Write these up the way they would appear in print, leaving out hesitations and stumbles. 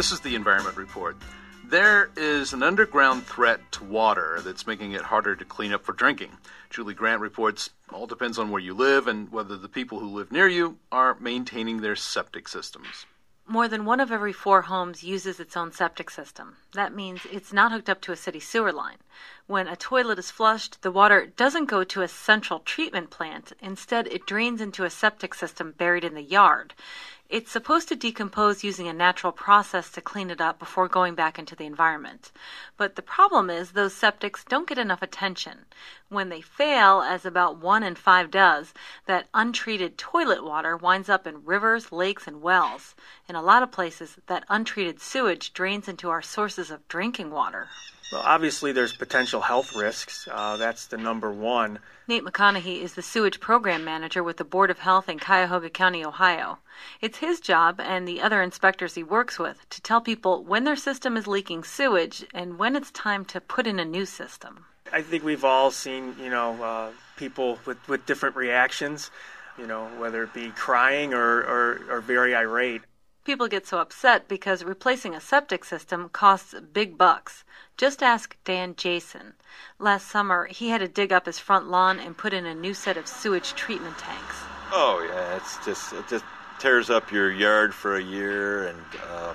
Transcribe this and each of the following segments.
This is the Environment Report. There is an underground threat to water that's making it harder to clean up for drinking. Julie Grant reports all depends on where you live and whether the people who live near you are maintaining their septic systems. More than 1 of every 4 homes uses its own septic system. That means it's not hooked up to a city sewer line. When a toilet is flushed, the water doesn't go to a central treatment plant. Instead, it drains into a septic system buried in the yard. It's supposed to decompose using a natural process to clean it up before going back into the environment. But the problem is those septics don't get enough attention. When they fail, as about 1 in 5 does, that untreated toilet water winds up in rivers, lakes, and wells. In a lot of places, that untreated sewage drains into our sources of drinking water. Well, obviously there's potential health risks. That's the number one. Nate McConaughey is the sewage program manager with the Board of Health in Cuyahoga County, Ohio. It's his job and the other inspectors he works with to tell people when their system is leaking sewage and when it's time to put in a new system. I think we've all seen, people with different reactions, whether it be crying or very irate. People get so upset because replacing a septic system costs big bucks. Just ask Dan Jason. Last summer, he had to dig up his front lawn and put in a new set of sewage treatment tanks. Oh, yeah, it just tears up your yard for a year and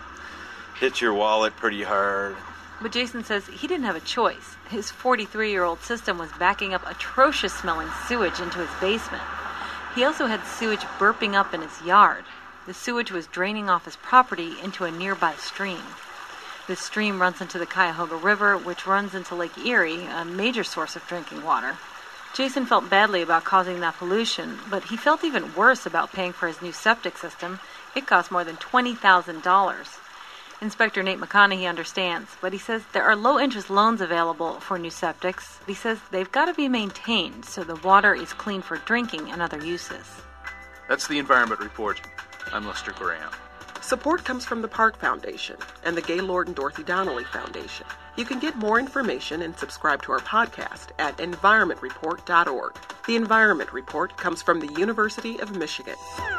hits your wallet pretty hard. But Jason says he didn't have a choice. His 43-year-old system was backing up atrocious-smelling sewage into his basement. He also had sewage burping up in his yard. The sewage was draining off his property into a nearby stream. This stream runs into the Cuyahoga River, which runs into Lake Erie, a major source of drinking water. Jason felt badly about causing that pollution, but he felt even worse about paying for his new septic system. It cost more than $20,000. Inspector Nate McConaughey understands, but he says there are low-interest loans available for new septics. He says they've got to be maintained so the water is clean for drinking and other uses. That's the Environment Report. I'm Lester Graham. Support comes from the Park Foundation and the Gaylord and Dorothy Donnelly Foundation. You can get more information and subscribe to our podcast at environmentreport.org. The Environment Report comes from the University of Michigan.